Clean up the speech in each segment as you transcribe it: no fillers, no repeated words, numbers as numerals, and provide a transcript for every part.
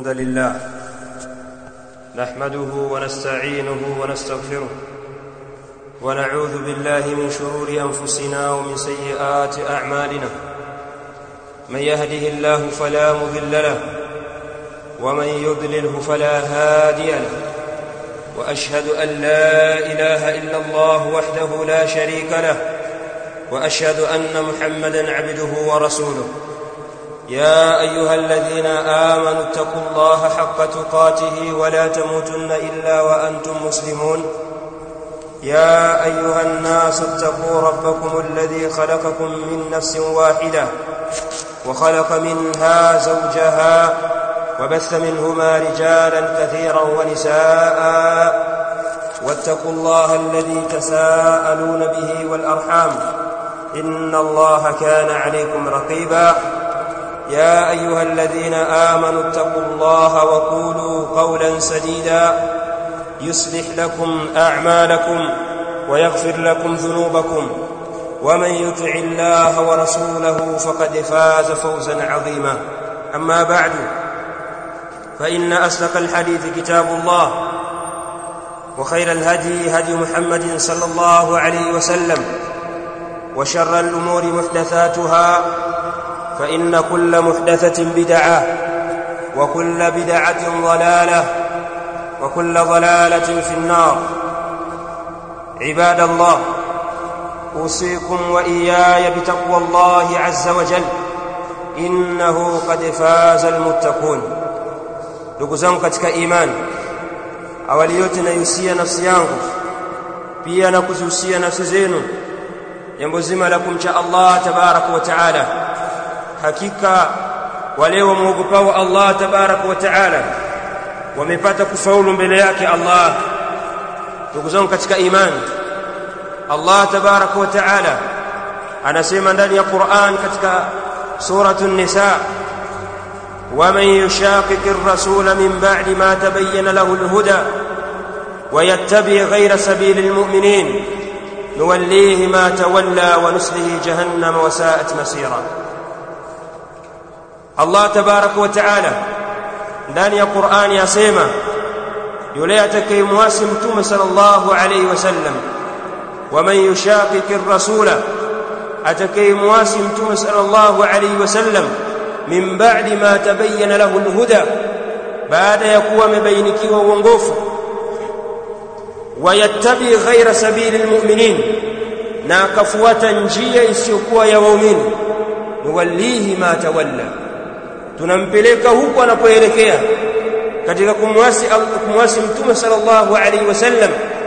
الحمد لله نحمده ونستعينه ونستغفره ونعوذ بالله من شرور أنفسنا ومن سيئات أعمالنا من يهده الله فلا مضل له ومن يضلله فلا هادي له وأشهد أن لا إله إلا الله وحده لا شريك له وأشهد أن محمدًا عبده ورسوله يا أيها الذين آمنوا اتقوا الله حق تقاته ولا تموتن إلا وأنتم مسلمون يا أيها الناس اتقوا ربكم الذي خلقكم من نفس واحدة وخلق منها زوجها وبث منهما رجالا كثيرا ونساء واتقوا الله الذي تساءلون به والأرحام إن الله كان عليكم رقيبا يا أيها الذين آمنوا اتقوا الله وقولوا قولا سديدا يصلح لكم أعمالكم ويغفر لكم ذنوبكم ومن يطع الله ورسوله فقد فاز فوزا عظيما أما بعد فإن أصدق الحديث كتاب الله وخير الهدي هدي محمد صلى الله عليه وسلم وشر الأمور محدثاتها فإن كل محدثة بدعة وكل بدعة ضلالة وكل ضلالة في النار عباد الله أوصيكم وإياي بتقوى الله عز وجل إنه قد فاز المتقون ndugu zangu katika imani awali yote naihusia nafsi yangu pia na kuzihusia nafsi zenu jambo zima la kumcha Allah tabaraka wa taala hakika wale wamwogopao Allah tabaraka wa taala wamepata kufaulu mbele yake Allah ndugu zangu katika imani Allah tabaraka wa taala anasema ndani ya Qur'an katika suratu an-nisa ومن يشاقق الرسول من بعد ما تبين له الهدى ويتبع غير سبيل المؤمنين نوليه ما تولى ونسله جهنم وساءت مصيرا الله تبارك وتعالى ndani ya Qur'ani yasema yule atakayemwasi mtume sallallahu alayhi wasallam waman yushaqiqir rasula atakayemwasi mtume sallallahu alayhi wasallam min ba'di ma tabayyana lahu alhuda baada ya kuwa amebainikiwa uongofu wayattabi ghayra sabili almu'minin na akafuata njia isiyokuwa ya waumini nuwallihi ma tawalla tunampeleka huko anapoelekea katika kumwasi mtume sallallahu alaihi wasallam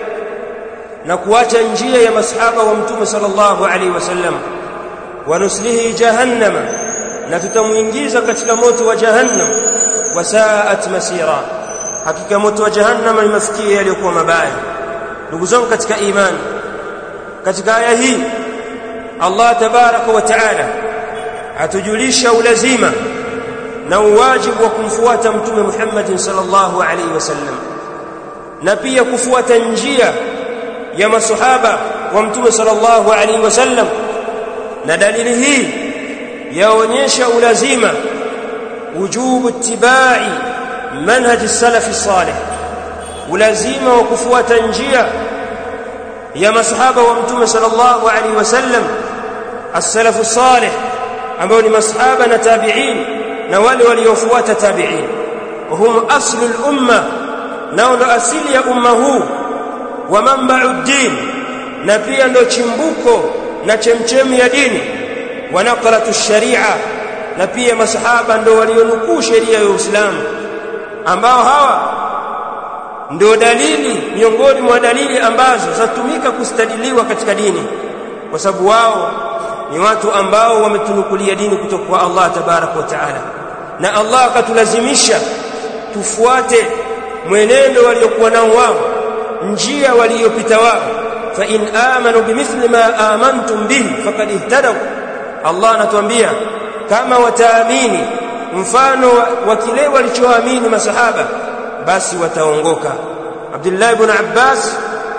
na kuacha njia ya masahaba wa mtume sallallahu alaihi wasallam wanuslihi jahannama na tutamuingiza katika moto wa jahannam wasaat masira hakika moto wa jahannam ni mafikia yaliyokuwa mabaya ndugu zangu katika imani katika aya hii Allah tabaraka wa taala atujulisha ulazima na uwajibu wa kumfuata mtume Muhammad sallallahu alaihi wasallam na pia kufuata njia ya masahaba wa mtume sallallahu alaihi wasallam na dalili hii yaonyesha ulazima wujubu ittibai manhaj as-salaf as-salih ulazima wa kufuata njia ya masahaba wa mtume sallallahu alaihi wasallam as-salaf as-salih ambao ni masahaba na tabi'in na wale waliofuata tabi'in wahum aslul umma nao ndo asili ya umma huu wa manba'ud din na pia ndo chimbuko na chemchemi ya dini wa naqlatu sharia na pia masahaba ndo walionukuu sheria ya Uislamu ambao hawa ndio dalili miongoni mwa dalili ambazo zatumika kustadiliwa katika dini kwa sababu wao ni watu ambao wametunukulia dini kutoka kwa Allah tabarak wa taala na Allah akatulazimisha tufuate mwenendo waliokuwa nao wao njia waliyopita wao fa in amanu bimithli ma amantum bihi faqad ihtadaw Allah anatuambia kama wataamini mfano wa kile walichoamini masahaba basi wataongoka Abdullah ibn Abbas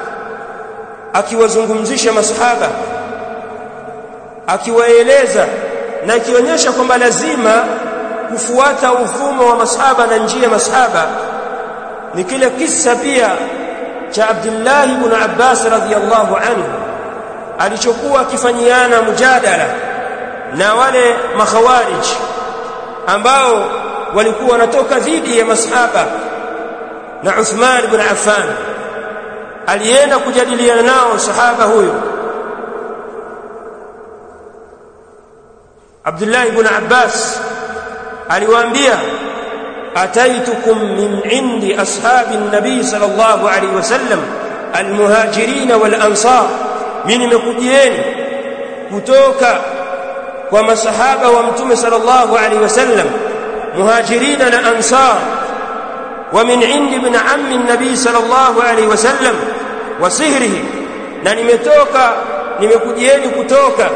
akiwazungumzisha masahaba akiwaeleza na akionyesha kwamba lazima kufuata ufumo wa masahaba na njia masahaba ni kile kisa pia cha Abdullah ibn Abbas radhiyallahu anhu alichokuwa akifanyiana mujadala na wale makhawarij ambao walikuwa wanatoka dhidi ya masahaba na Uthman ibn Affan. Alienda kujadiliana nao sahaba huyo Abdullah ibn Abbas, aliwaambia ataitukum min indi ashabi nabii sallallahu alaihi wasallam almuhajirin wal ansar, mimi nimekujieni kutoka kwa masahaba wa mtume sallallahu alaihi wasallam muhajirin na ansar, wa min indi ibn ammi nabii sallallahu alaihi wasallam wa sihrihi, na nimekujieni kutoka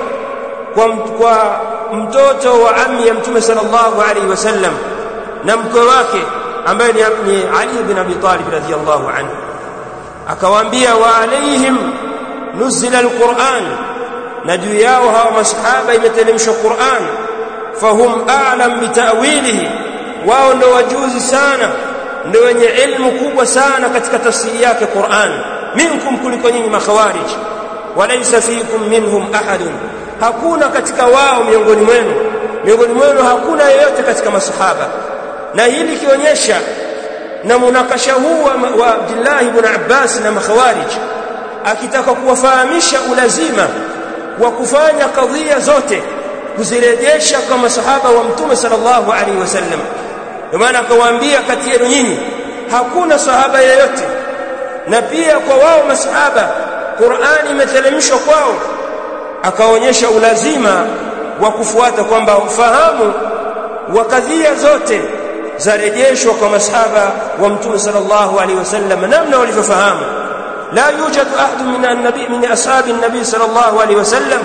kwa mtoto wa ammi ya mtume sallallahu alaihi wasallam na mke wake ambaye ni Ali ibn Abi Talib radhiyallahu anhu. Akawaambia wa alaihim nuzila alquran, na juu yao hawa masahaba imeteremshwa Qur'an, fahum a'lam bitawilihi, wao ndio wajuzi sana, ndio wenye elimu kubwa sana katika tafsiri yake Qur'an, minkum, kuliko nyinyi makhawarij, walaysa fikum minhum ahadun, hakuna katika wao miongoni mwenu hakuna yeyote katika masahaba. Na hili kionyesha na munakasha huu wa Abdullah ibn Abbas na makhawarij akitaka kuwafahamisha ulazima wa kufanya kadhia zote kuzirejesha kwa masahaba wa mtume sallallahu alaihi wasallam. Kwa maana akawaambia kati yenu nyinyi hakuna sahaba yeyote, na pia kwa wao masahaba Qur'ani imeteremshwa kwao. Akaonyesha ulazima wa kufuata kwamba ufahamu wa kadhia zote zarejeshwa kwa masahaba wa mtume sallallahu alaihi wasallam namna walivyofahamu. la yujadu ahadun min ashabi an-nabi sallallahu alaihi wasallam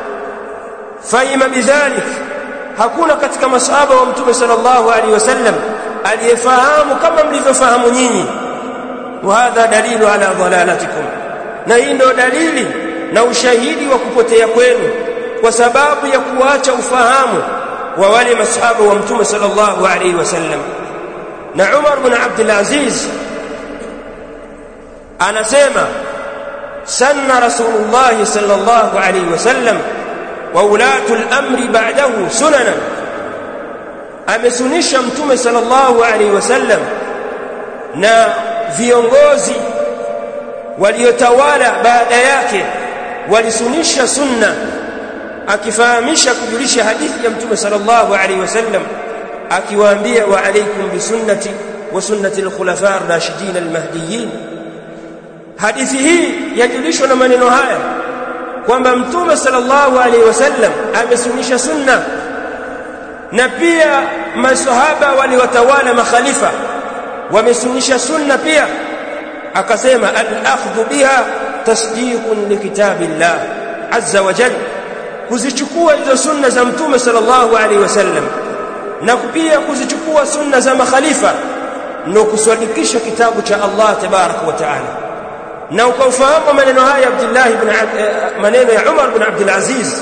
fahima bidhalik, hakuna katika masahaba wa mtume sallallahu alaihi wasallam aliyefahamu kama mlivyofahamu nyinyi. wa hadha dalilu ala dhalalatikum, na hii ndio dalili na ushahidi wa kupotea kwenu kwa sababu ya kuacha ufahamu wa wale masahaba wa mtume sallallahu alaihi wasallam. Na Umar ibn Abdul Aziz anasema sanna Rasulullah sallallahu alaihi wasallam wa ulatul amri ba'dahu sunanan, amesunisha mtume sallallahu alaihi wasallam na viongozi waliotawala baada yake walisunisha sunna, akifahamisha kujulisha hadithi ya mtume sallallahu alaihi wasallam akiwaambia wa alaykum bi sunnati wa sunnati al-khulafa ar-rashidin al-mahdiyyin. Hadithi hii yajulishwa na maneno haya kwamba mtume sallallahu alaihi wasallam amesunisha sunna, na pia masahaba waliwatawala makhalifa wamesunisha sunna pia. Akasema al-akhdhu biha tasdiqun li kitabillah azza wa jalla, kuzichukua hizo sunna za mtume sallallahu alaihi wasallam na pia kuzichukua sunna za makhalifa ndio kusadikisha kitabu cha Allah tabarak wa taala. Na ukafahamu maneno haya maneno ya Umar ibn Abdul Aziz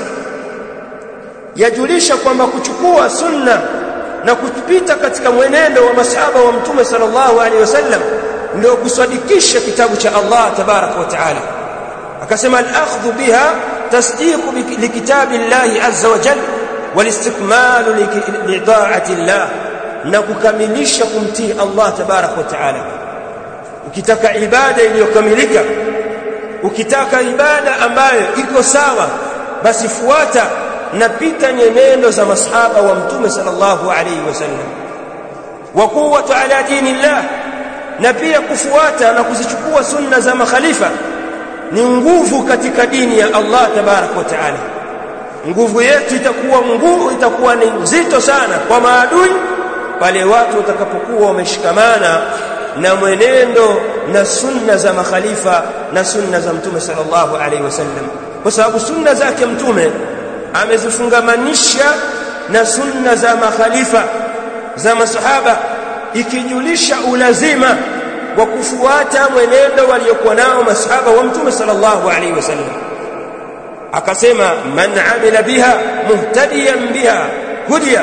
yajulisha kwamba kuchukua sunna na kupita katika mwenendo wa masahaba wa mtume sallallahu alaihi wasallam ndio kusadikisha kitabu cha Allah tabarak wa taala. Akasema al-akhdhu biha tasdiqu li kitabillahi azza wa jalla wal istikmalu li ta'ati Allah, na kukamilisha kumtii Allah tabarak wa taala. Ukitaka ibada iliyokamilika, ukitaka ibada ambayo iko sawa, basi fuata na pita nyenendo za masahaba wa mtume sallallahu alaihi wasallam. wa quwwatu ala dinillah, na pia kufuata na kuzichukua sunna za makhalifa ni nguvu katika dini ya Allah tabarak wa taala. Nguvu yetu itakuwa ni nzito sana kwa maadui pale watu watakapokuwa wameshikamana na mwenendo na sunna za makhalifa na sunna za mtume sallallahu alaihi wasallam, kwa sababu sunna zake mtume amezifungamanisha na sunna za makhalifa za masahaba, ikijulisha ulazima wa kufuata mwenendo waliokuwa nao masahaba wa mtume sallallahu alaihi wasallam. Akasema man amila biha muhtadiyan biha hudiya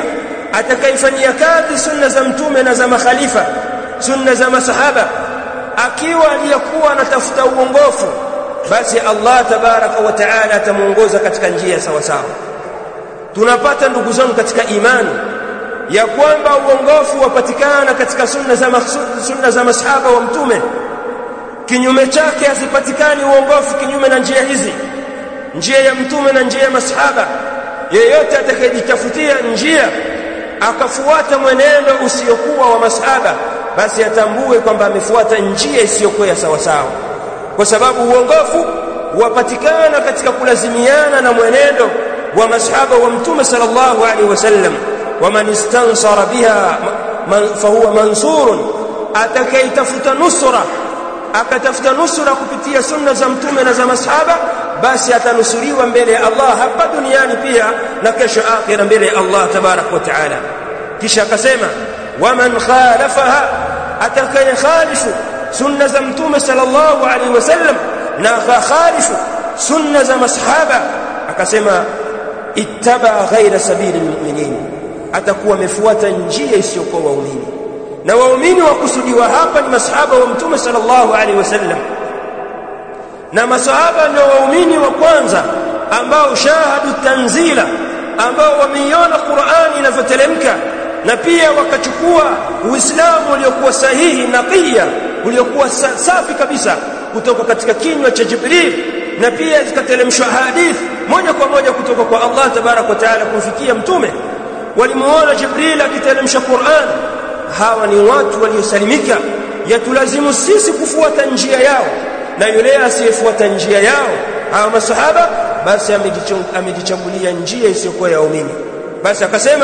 atakayefanyia kazi sunna za mtume na za makhalifa, sunna za masahaba, akiwa aliyakuwa anatafuta uongofu, basi Allah tabaraka wa taala atamuongoza katika njia sawa sawa. Tunapata ndugu zangu katika imani ya kwamba uongofu wapatikana katika sunna za masahaba wa mtume. Kinyume chake hasipatikani uongofu kinyume na njia hizi, njia ya mtume na njia ya masahaba. Yeyote atakayejitafutia njia akafuata mwenendo usiokuwa wa masahaba, basi atambue kwamba amefuata njia isiyokuwa ya sawa sawa, kwa sababu uongofu wapatikana katika kulazimiana na mwenendo wa masahaba wa mtume sallallahu alaihi wasallam. Waman istansara biha fahuwa mansurun, atakayetafuta nusra, akatafuta nusra kupitia sunna za mtume na za masahaba, basi atanusuriwa mbele ya Allah hapa duniani pia na kesho akhira mbele ya Allah tabarak wa taala. Kisha akasema waman khalafaha, atakayekhalifu sunna za mtume sallallahu alaihi wasallam na khalifu sunna za masahaba, akasema ittaba ghaira sabili almu'minin, atakuwa amefuata njia isiyokuwa waumini. Na waumini wakusudiwa hapa ni masahaba wa mtume sallallahu alaihi wasallam, na masahaba ndio waumini wa kwanza ambao shahadu tanzila, ambao wameiona Qur'ani inavyoteremka, na pia wakachukua Uislamu uliokuwa sahihi na qiyya, uliokuwa safi kabisa kutoka katika kinywa cha Jibril, na pia zikateremshwa hadithi moja kwa moja kutoka kwa Allah tabarak wa taala kumfikia mtume. Walimuona Jibril akiteremsha Qur'an. Hawa ni watu waliosalimika, yatulazimu sisi kufuata njia yao, na yule asiyefuata njia yao hawa masahaba, basi amejichagulia njia isiyokuwa ya waumini. Basi akasema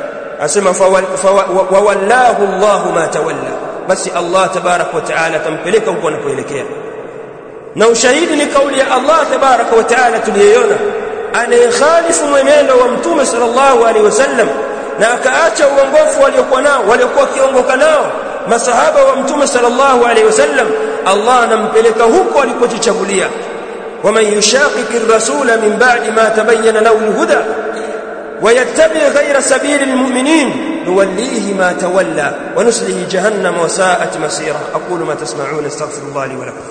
wallahu Allahu ma tawalla, basi Allah tabarak wa taala tampeleka huko anapoelekea. Na ushahidi ni kauli ya Allah tabarak wa taala tuliyoiona, anayekhalifu mwenendo wa mtume sallallahu alaihi wasallam na akaacha uongofu waliokuwa nao, waliokuwa kiongoka nao masahaba wa mtume sallallahu alaihi wasallam, Allah anampeleka huko alikojichagulia. waman yushaqiqi ar-rasula min ba'di ma tabayyana lahu al-huda wa yattabi' ghayra sabili al-mu'minin nuwallihi ma tawalla wa nuslihi jahannama wa sa'at masira. aqulu ma tasma'un, astaghfirullah li wa lakum.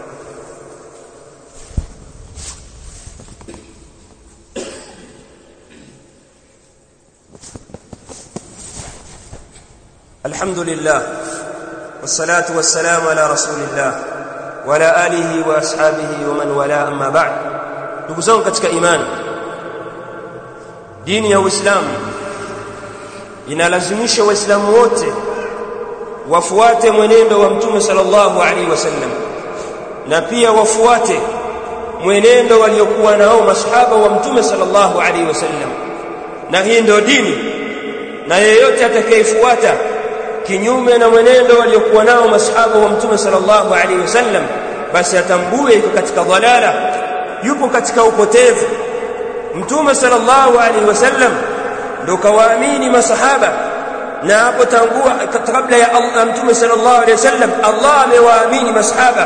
الحمد لله والصلاة والسلام على رسول الله وعلى آله وأصحابه ومن والاه. أما بعد، ndugu zangu katika imani, dini ya Uislamu inalazimisha waislamu wote wafuate mwenendo wa mtume sallallahu alaihi wasallam, na pia wafuate mwenendo waliokuwa nao masahaba wa mtume sallallahu alaihi wasallam. Na hii ndio dini, na yeyote atakayefuata kinyume na mwenendo waliokuwa nao masahaba wa mtume sallallahu alaihi wasallam, basi atambue yuko katika dhalala, yuko katika upotevu. Mtume sallallahu alaihi wasallam ndio kawaamini masahaba, na hapo tangua kabla ya Allah mtume sallallahu alaihi wasallam Allah amewaamini masahaba,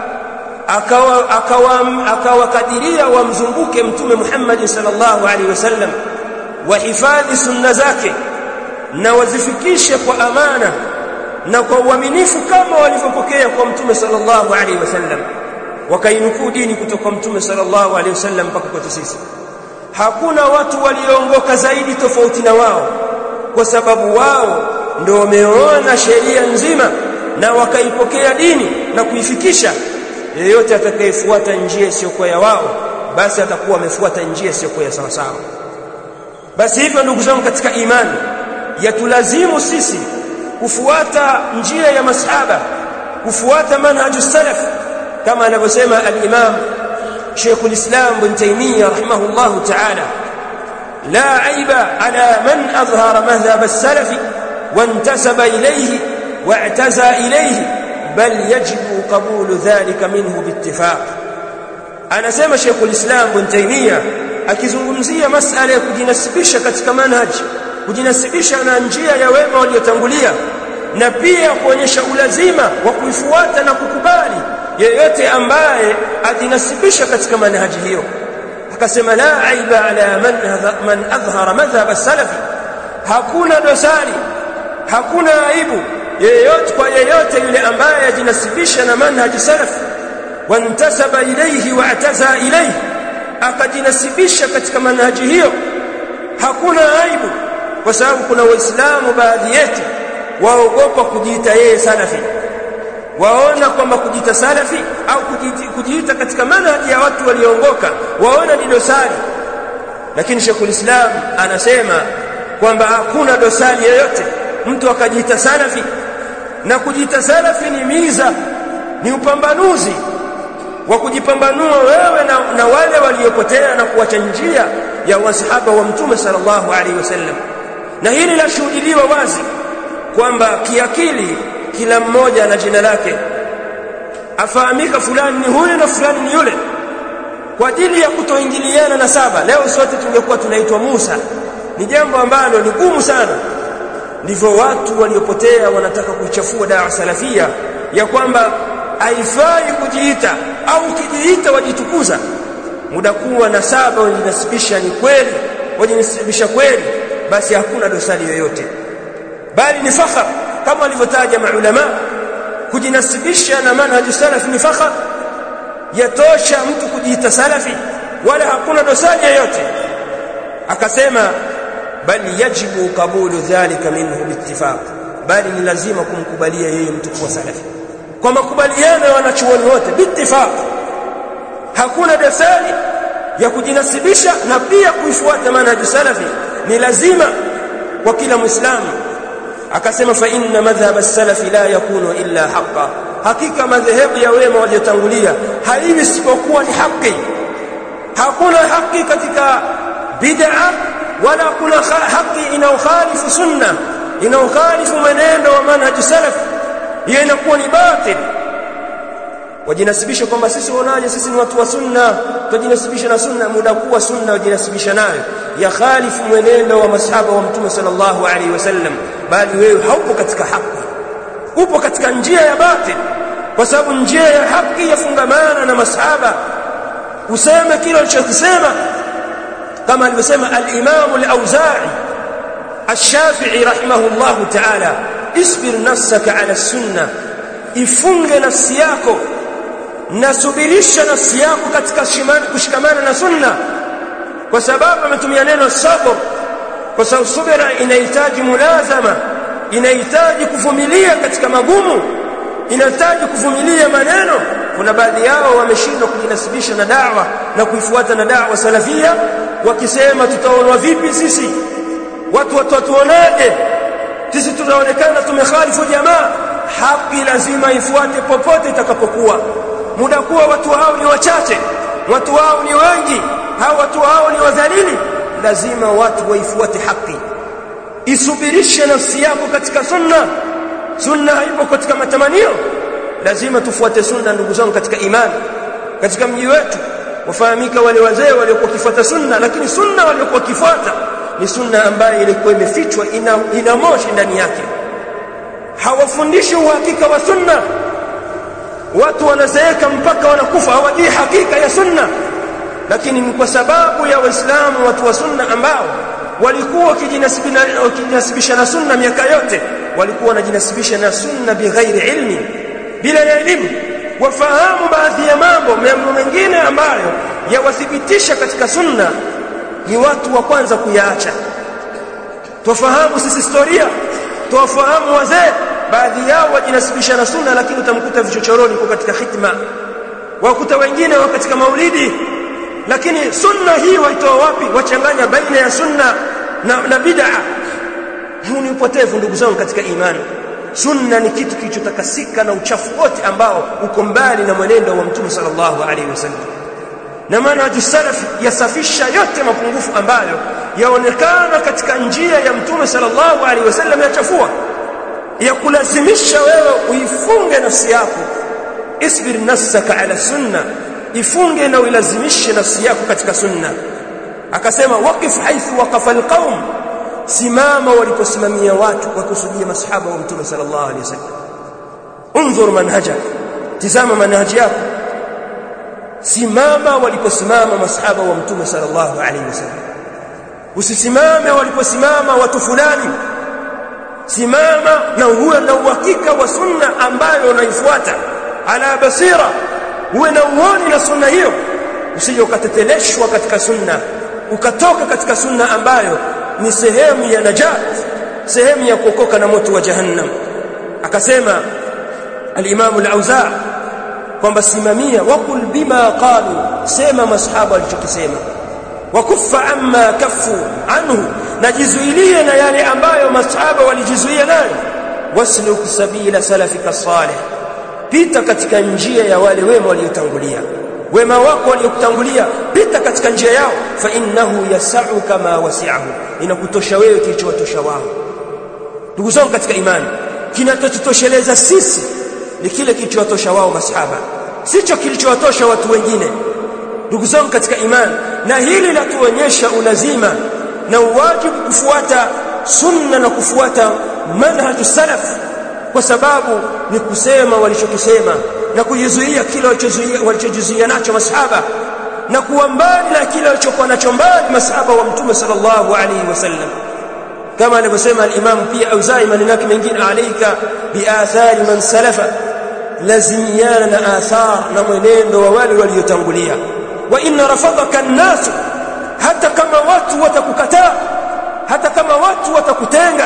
akawakadiria wamzunguke mtume Muhammad sallallahu alaihi wasallam, wahifadhi sunna zake na wazifikishe kwa amana na kwa uaminifu kama walivyopokea kwa mtume sallallahu alaihi wasallam, wakainukuu dini kutoka mtume sallallahu alaihi wasallam mpaka kwetu sisi. Hakuna watu walioongoka zaidi tofauti na wao, kwa sababu wao ndio wameona sheria nzima na wakaipokea dini na kuifikisha. Yeyote atakayefuata njia isiyokuwa ya wao, basi atakuwa amefuata njia isiyokuwa ya sawa sawa. Basi hivyo ndugu zangu katika imani, yatulazimu sisi kufuata njia ya masahaba, kufuata manhaju salaf, kama anavyosema al-Imam Sheikh al-Islam Ibn Taymiyyah rahimahullahu ta'ala: la aiba ala man adhhara madhhab as-salaf wa intasaba ilayhi wa i'taza ilayhi, bal yajibu qabulu dhalika minhu biittifaq. Anasema Sheikh al-Islam Ibn Taymiyyah akizungumzia masala ya kujinasibisha katika manhaji, kujinasibisha na njia ya wema waliotangulia, na pia kuonyesha ulazima wa kuifuata na kukubali yeyote ambaye ajinasibisha katika manhaji hiyo. Akasema la aiba ala man adhhara madhhab as-salaf, hakuna dosari, hakuna aibu yeyote kwa yeyote yule ambaye ajinasibisha na manhaji salaf wantasaba ilayhi wa'taza ilayhi, akajinasibisha katika manhaji hiyo, hakuna aibu. Kwa sababu kuna waislamu baadhi yetu waogopa kujiita yeye salafi, waona kwamba kujiita salafi au kujiita katika manhaji ya watu walioongoka waona ni dosari. Lakini Sheikhul Islam anasema kwamba hakuna dosari yoyote mtu akajiita salafi, na kujiita salafi ni miza, ni upambanuzi wa kujipambanua wewe na wale waliopotea na kuacha njia ya wasahaba wa Mtume sallallahu alaihi wasallam. Na hili lashuhudiliwa wazi kwamba kiakili kila mmoja na jina lake, afahamika fulani ni huyu na fulani ni yule, kwa ajili ya kutoingiliana na saba. Leo sote tungekuwa tunaitwa Musa, ni jambo ambalo ni gumu sana. Ndivyo watu waliopotea wanataka kuichafua dawa salafia, ya kwamba haifai kujiita au kijiita wajitukuza. Muda kuwa na saba wajinasibisha ni kweli, wajinasibisha kweli, basi hakuna dosari yoyote, bali ni fakhar kama walivyotaja maulama. Kujinasibisha na manhaji salafi ni fakhar, yatosha mtu kujiita salafi, wala hakuna dosari yoyote. Akasema bali yajibu kabulu dhalika minhu biittifaq, bali ni lazima kumkubalia yeye mtu kuwa salafi kwa makubaliano ya wanachuoni wote biittifaq. Hakuna dosari ya kujinasibisha na pia kuifuata manhaji salafi, ni lazima kwa kila muislamu. Akasema fa inna madhhab as-salafi la yakunu illa haqqan, hakika madhehebu ya wema waliotangulia haiwi isipokuwa ni haki. Hakuna haki katika bid'a, wala kuna haki inaokhalifu sunna, inaokhalifu maneno wa manhaji salaf, hiyo inakuwa ni batil. Wajinasibisha kwamba sisi wanaje, sisi ni watu wa sunna, tujinasibisha na sunna, muda kuwa sunna wajinasibisha nayo ya khalifu mwenendo wa masahaba wa Mtume sallallahu alaihi wasallam, bali wewe haupo katika haki, upo katika njia ya batil. Kwa sababu njia ya haki yafungamana na masahaba. Useme kile alichosema, kama alivyosema al-Imam al-Auza'i al-Shafi'i rahimahullahu ta'ala, isbir nafsaka ala sunna, ifunge nafsi yako na subirisha nafsi yako katika kushikamana na sunna. Kwa sababu ametumia neno sabr, kwa sababu subira inahitaji mulazama, inahitaji kuvumilia katika magumu, inahitaji kuvumilia maneno. Kuna baadhi yao wameshindwa kujinasibisha na da'wa na kuifuata na da'wa salafia, wakisema tutaonwa vipi sisi, watu watuonaje sisi, tunaonekana tumekhalifu jamaa. Haki lazima ifuate popote itakapokuwa. Muda kuwa watu hao ni wachache, watu hao ni wengi, hao watu hao ni wadhalili, lazima watu waifuate haki. Isubirishe nafsi yako katika sunna. Sunna haipo katika matamanio, lazima tufuate sunna. Ndugu zangu katika imani, katika mji wetu wafahamika wale wazee waliokuwa kifuata sunna, lakini sunna waliokuwa kifuata ni sunna ambayo ilikuwa imefichwa, ina moshi ndani yake. Hawafundishi uhakika wa sunna. Watu wanazeeka mpaka wanakufa hawajui hakika ya sunna, lakini ni kwa sababu ya Waislamu watu wa sunna ambao walikuwa wakijinasibisha na sunna miaka yote, walikuwa wanajinasibisha na sunna bighairi ilmi, bila ya elimu. Wafahamu baadhi ya mambo mengine ambayo yawathibitisha katika sunna, ni watu wa kwanza kuyaacha. Tufahamu sisi historia, tuwafahamu wazee, baadhi yao wajinasibisha na sunna, lakini utamkuta vichochoroni kwa katika khitma, wakuta wengine wa katika maulidi. Lakini sunna hii waitoa wapi? Wachanganya baina ya sunna na bid'a. Huu ni upotevu ndugu zangu katika imani. Sunna ni kitu kilichotakasika na uchafu wote ambao uko mbali na mwenendo wa Mtume sallallahu alaihi wasallam, na manhaj salaf yasafisha yote mapungufu ambayo yaonekana katika njia ya Mtume sallallahu alaihi wasallam, yachafua, ya kulazimisha wewe uifunge nafsi yako. Isbir nafsaka ala sunna, ifunge na uilazimishe nafsi yako katika sunna. Akasema waqif haithu waqafa alqaum, simama waliposimamia watu, kwa kusudia masahaba wa Mtume sallallahu alaihi wasallam. Unzur manhajak, tizama manhaji yako, simama waliposimama masahaba wa Mtume sallallahu alaihi wasallam. usisimame waliposimama watu fulani. Simama na uwe na uhakika wa sunna ambayo unaifuata ala basira, uwe na uoni na sunna hiyo, usije ukateteleshwa katika sunna ukatoka katika sunna ambayo ni sehemu ya najat, sehemu ya kuokoka na moto wa jahannam. Akasema al-Imam al-Auza' kwamba simamia waqul bima qalu, sema masahaba walichokisema, wakuffa amma kaffu anhu, najizuilie na yale ambayo masahaba walijizuia nayo. Wasluk sabila salafika salih, pita katika njia ya wale wema waliotangulia, wema wako waliokutangulia, pita katika njia yao. Fa innahu yas'u kama wasi'ahu, inakutosha wewe kilichowatosha wao. Ndugu zangu katika imani, kinachotosheleza sisi ni kile kilichowatosha wao masahaba, sicho kilichowatosha watu wengine. Ndugu zangu katika imani, na hili latuonyesha ulazima na uwajibu kufuata sunna na kufuata manhaju salaf, kwa sababu ni kusema walichokisema na kujizuia kile walichojizuia nacho masahaba, na kuwa mbali na kile walichokuwa nacho mbali masahaba wa Mtume sallallahu alaihi wasallam. Kama alivyosema al-Imam pia Auza'i maneno yake mengine, alayka biathari man salafa, lazimiana na athar na mwenendo wa wale waliotangulia. Wa inna rafadaka an-nas, hata kama watu watakukataa, hata kama watu watakutenga,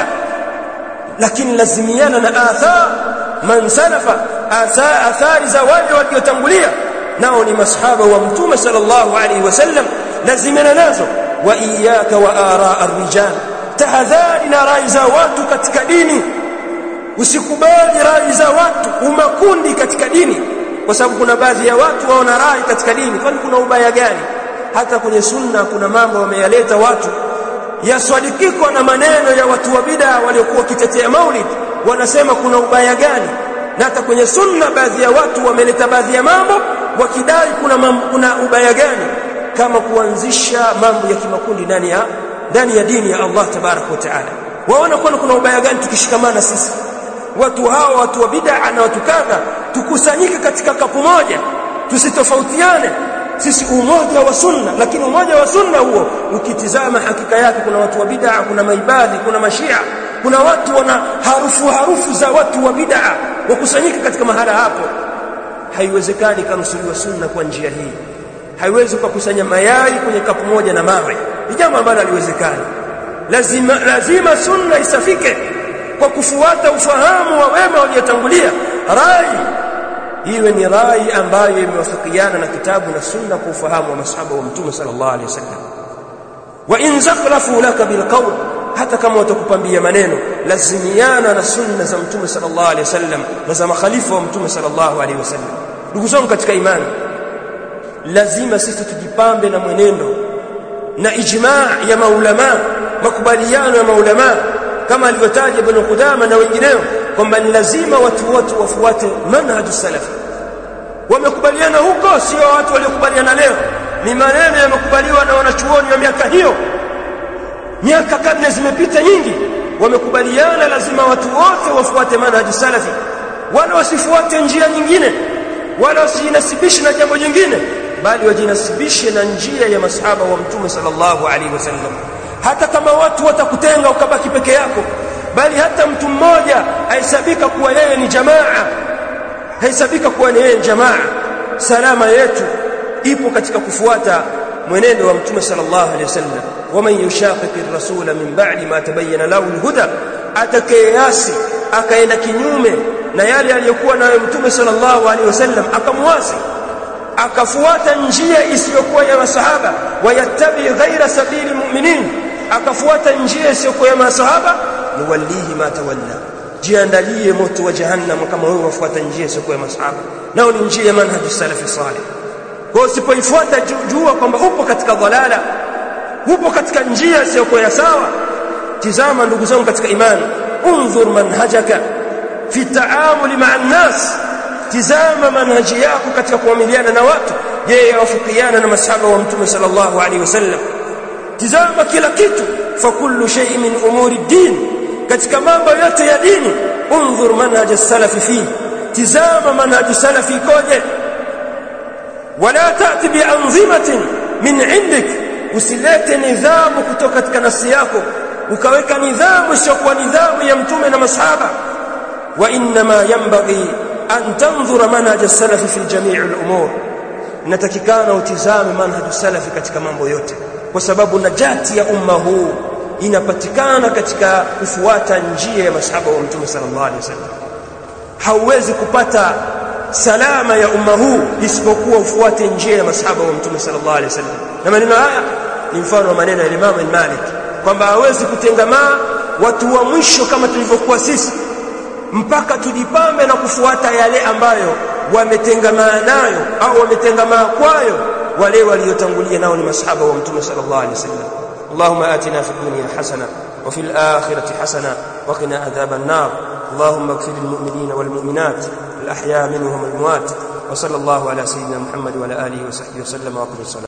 lakini lazimiana na athar man salafa, athari za wale waliotangulia, nao ni masahaba wa Mtume sallallahu alaihi wasallam, lazimiana nazo. Wa iyyaka wa ara ar-rijal, tahadhari na rai za watu katika dini, usikubali rai za watu umakundi katika dini, kwa sababu kuna baadhi ya watu waona rai katika dini. Kwani kuna ubaya gani? Hata kwenye sunna kuna mambo wameyaleta watu yaswadikiko na maneno ya watu wa bid'a waliokuwa kitetea maulid, wanasema kuna ubaya gani? Na hata kwenye sunna baadhi ya watu wameleta baadhi ya mambo wakidai kuna ubaya gani, kama kuanzisha mambo ya kimakundi ndani ya dini ya Allah tabarak wa taala. Waona kuna ubaya gani tukishikamana sisi watu hao, watu wa bid'a na watu kadha, tukusanyike katika kapu moja, tusitofautiane sisi, umoja wa sunna. Lakini umoja wa sunna huo ukitizama hakika yake, kuna watu wa bid'a, kuna maibadhi, kuna mashia, kuna watu wana harufu za watu wa bid'a wakusanyika katika mahala hapo. Haiwezekani kanusuriwa sunna kwa njia hii. Haiwezi kukusanya mayai kwenye kapu moja na mawe, ni jambo ambalo haliwezekani. Lazima sunna isafike kwa kufuata ufahamu wa wema waliotangulia. Rai iwe ni rai ambayo imewafikiana na kitabu na sunna kwa ufahamu wa masahaba wa Mtume sallallahu alaihi wasallam. Wa in zakhlafu laka bil qawl, hata kama watakupambia maneno, lazimiana na sunna za Mtume sallallahu alaihi wasallam na za makhalifa wa Mtume sallallahu alaihi wasallam. Ndugu zangu katika imani, lazima sisi tujipambe na mwenendo na ijmaa ya maulama, makubaliano ya maulama, kama alivyotaja Ibn Qudama na wengineo kwamba ni lazima watu wote wafuate manhaju salaf. Wamekubaliana huko, sio watu waliokubaliana leo, ni maneno yamekubaliwa na wanachuoni wa miaka hiyo, miaka karne zimepita nyingi. Wamekubaliana lazima watu wote wafuate manhaju salafi, wala wasifuate njia nyingine, wala wasijinasibishe na jambo jingine, bali wajinasibishe na njia ya masahaba wa Mtume sallallahu alaihi wasallam. Hata kama watu watakutenga ukabaki peke yako, bali hata mtu mmoja haisabika kuwa yeye ni jamaa, haisabika kuwa yeye ni jamaa. Salama yetu ipo katika kufuata mwenendo wa Mtume sallallahu alaihi wasallam. Waman yushaqiqi ar-rasula min ba'di ma tabayyana lahu al-huda, atakayasi akaenda kinyume na yale aliyokuwa nayo Mtume sallallahu alaihi wasallam, akamwasi akafuata njia isiyokuwa ya masahaba, wayattabi ghaira sabili mu'minin, akafuata njia isiyokuwa ya masahaba, nuwallihi ma tawalla, jiandalie moto wa jahannam kama wewe wafuata njia isiyokuwa ya masahaba, nao ni njia ya manhaju salafi salih. Kwa usipoifuata jua kwamba upo katika dhalala, upo katika njia isiyokuwa ya sawa. Tizama ndugu zangu katika imani, unzur manhajaka fi taamuli ma'a an-nas, tizama manhaji yako katika kuamiliana na watu. Je, yawafikiana na masahaba wa Mtume sallallahu alaihi wasallam? Tizama kila kitu, fa kullu shay'in min umuri ad-din, katika mambo yote ya dini, unzur manhaj as-salafi fi, tizama manhaj salafi koje. Wala ta'ti bi anzimatin min 'indik, usilete nidhamu kutoka katika nafsi yako ukaweka nidhamu isiyokuwa nidhamu ya mtume na masahaba. Wa inma yanbaghi an tanzura manhaj as-salaf fi jami' al-umur, natakikana utizame manhaj as-salaf katika mambo yote, kwa sababu najati ya umma huu inapatikana katika kufuata njia ya masahaba wa mtume sallallahu alaihi wasallam. Hauwezi kupata salama ya umma huu isipokuwa ufuate njia ya masahaba wa mtume sallallahu alaihi wasallam. Na maneno haya ni mfano wa maneno ya Imam Malik kwamba hawezi kutengamaa watu wa mwisho kama tulivyokuwa sisi mpaka tujipambe na kufuata yale ambayo wametengamaa nayo au wametengamaa kwayo wale waliotangulia nao ni masahaba wa mtume sallallahu alaihi wasallam. اللهم آتنا في الدنيا حسنة وفي الآخرة حسنة وقنا عذاب النار. اللهم اغفر للمؤمنين والمؤمنات الأحياء منهم والأموات. وصلى الله على سيدنا محمد وعلى آله وصحبه وسلم وأقم الصلاة.